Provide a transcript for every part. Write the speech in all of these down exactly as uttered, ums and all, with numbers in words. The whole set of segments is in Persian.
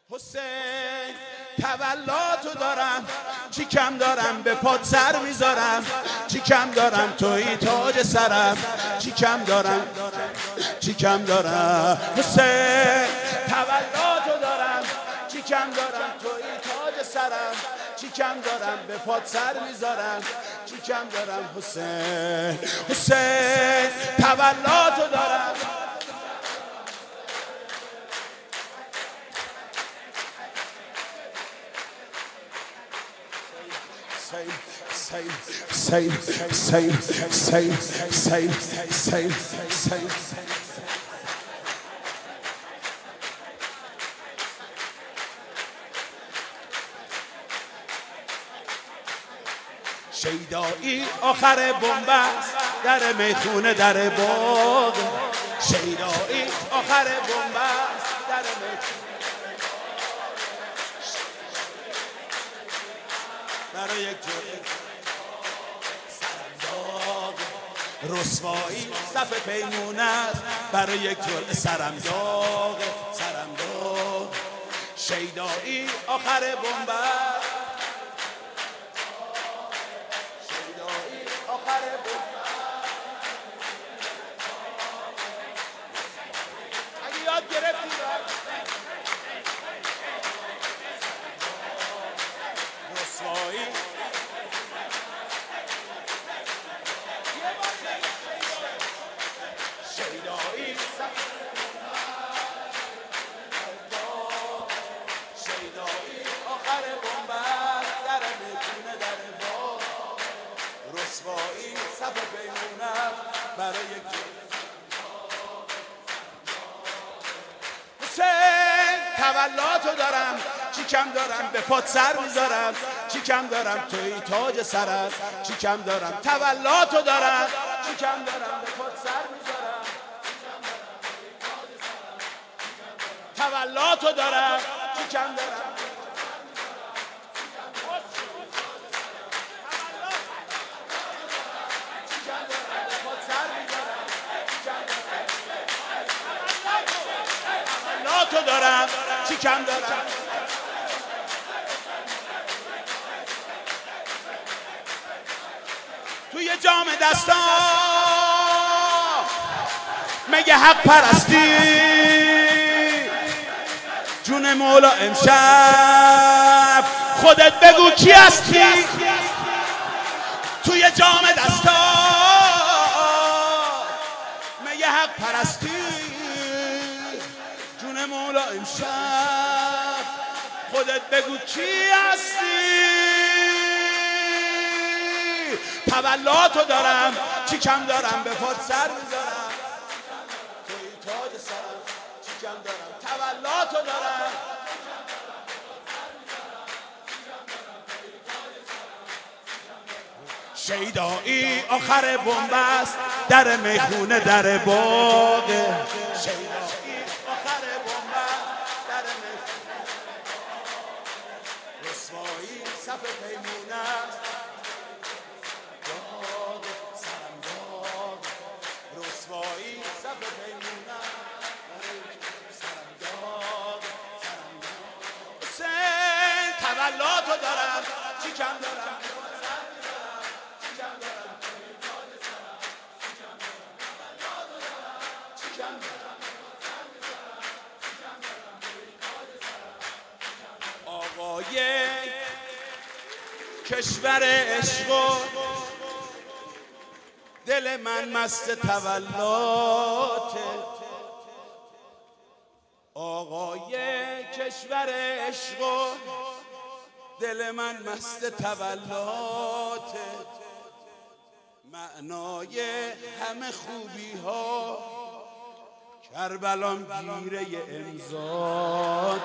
حسین تولاتو دارم، چی کم دارم به پات سر میذارم، چی کم دارم توی تاج سرم، چی کم دارم چی کم دارم حسین تولاتو دارم، چی کم دارم توی تاج سرم، چی کم دارم به پات سر میذارم، چی کم دارم حسین حسین تولاتو دارم. Same, same, same, same, same, same, same, same. شیدایی آخر بنبست در میخونه در باغ، شیدایی آخر بنبست در میخونه برای یک جوری رسوایی صف پیمونه است، برای یک جرعه سرم داغ سرم داغ. شیدایی آخر بنبست، شیدایی آخر بنبست. اگه یاد گرفتی رسوایی شیدایی شیدایی آخر بنبست در میخونه در باغ، رسوایی صف پیمونه برای یک حسین تولاتو دارم، چی کم دارم به پات سر میذارم، چی کم دارم توی تاج سرم، چی کم دارم تولاتو دارم، چی کم دارم به پات سر میذارم، تولاتو دارم، چی کم دارم تولاتو دارم، چی کم دارم. توی جام دستا مگه حق پرستی، جون مولا امشب خودت بگو کی هستی. توی جام دستا مگه حق پرستی، جون مولا امشب خودت بگو کی هستی. تولاتو دارم، چی کم دارم به پات سر میذارم، توی تاج سرم، چی کم دارم تولاتو دارم. شیدایی آخر بنبست در میخونه در باغ، شیدایی آخر بنبست در میخونه رسوایی صف پیمونه داغ سرم داغ، رسوایی صف پیمونه سرم داغ سرم داغ. حسین تولاتو دارم، چی کم دارم آقای کشور عشق و دل من مست تولاته، آقای کشور عشق و دل من مست تولاته. معنای همه خوبی ها کربلام گیره امضات،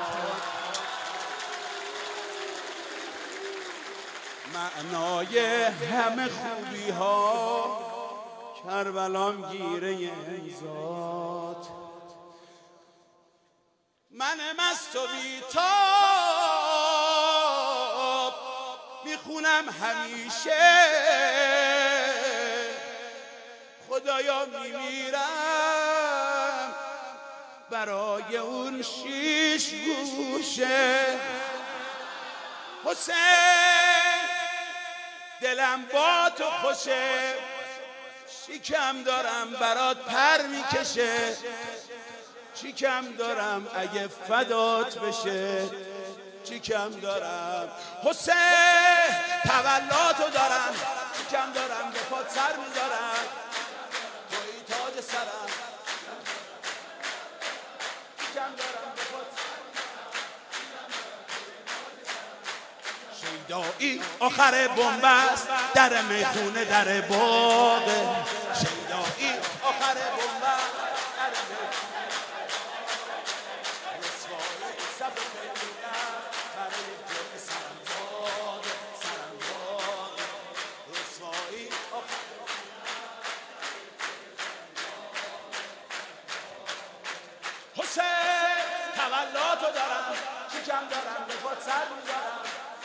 معنای همه خوبی ها کربلام گیره امضات. من مست و بیتاب میخونم همیشه، خدایا میمیرم برای اون شیر شیش گوشه حسین دلم با تو خوشه چی کم دارم برات پر میکشه چی کم دارم اگه فدات بشه چی کم دارم حسین تولاتو دارم چی کم دارم به پات سر میذارم توی تاج سرم چی کم دارم به پات شیدایی آخر بنبست در میخونه در باغ شیدایی آخر بنبست در میخونه رسوایی سب میخونه برای جرم سرم داد سرم داد رسوایی آخر حسین تولاتو دارم چی کم دارم به پات سر میذارم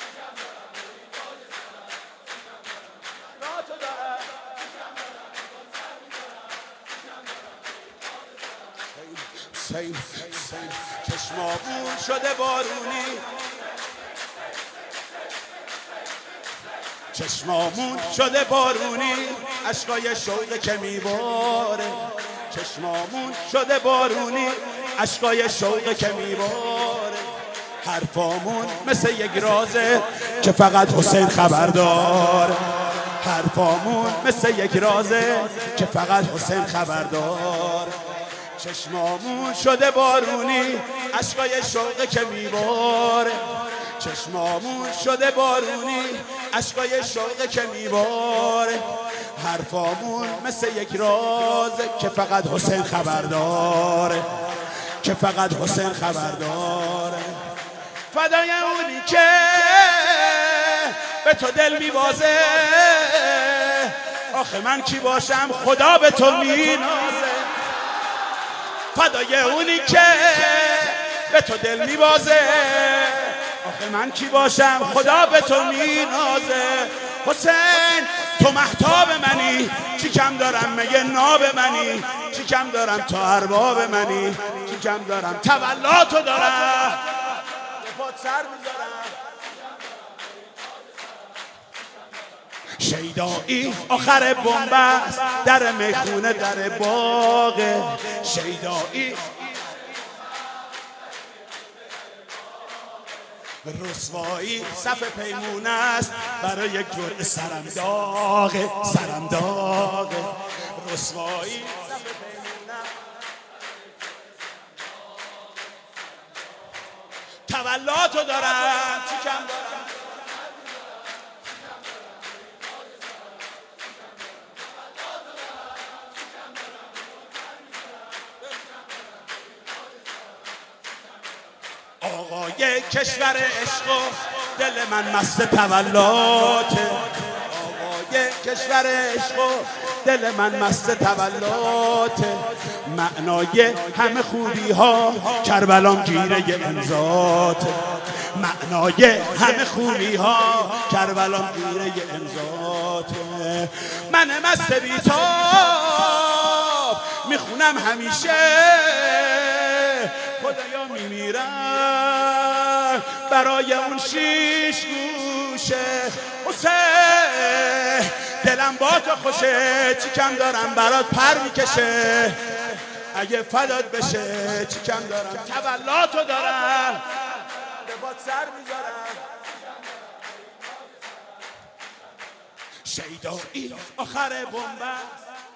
حسین حسین چشمامون شده بارونی چشمامون شده بارونی اشکای شوق که میباره چشمامون شده بارونی اشکای شوق که میباره حرفامون مثل یک رازه که فقط حسین خبر داره حرفامون مثل یک رازه که فقط حسین خبر داره چشمامون شده بارونی اشکای شوق که میباره چشمامون شده بارونی اشکای شوق که میباره حرفامون مثل یک رازه که فقط حسین خبر داره که فقط حسین خبر داره فدای اونی که به تو دل میبازه آخه من کی باشم خدا به تو مینازه فدای اونی که به تو دل میبازه آخه من کی باشم خدا به تو مینازه حسین تو مهتاب منی چی کم دارم مگه ناب منی چی کم دارم تو ارباب منی چی کم دارم تولاتو دارم به پات سر میذارم شیدایی آخر بنبست در میخونه در باغ شیدایی رسوایی صف پیمونه است برای یک جرعه سرم داغه سرم داغه رسوایی صف پیمونه تولاتو دارم چی کم دارم آقای کشور عشق و دل من مست تولاته آقای کشور عشق و دل من مست تولاته معنای همه خوبی ها کربلام گیره امضاته معنای همه خوبی ها کربلام گیره امضاته من مست بیتاب میخونم همیشه خدایا میمیرم برای اون شیش گوشه حسین دلم با تو خوشه چی کم دارم برات پر میکشه اگه فدات بشه چی کم دارم تولاتو دارم به باد سر میذارم شیدایی آخر بنبست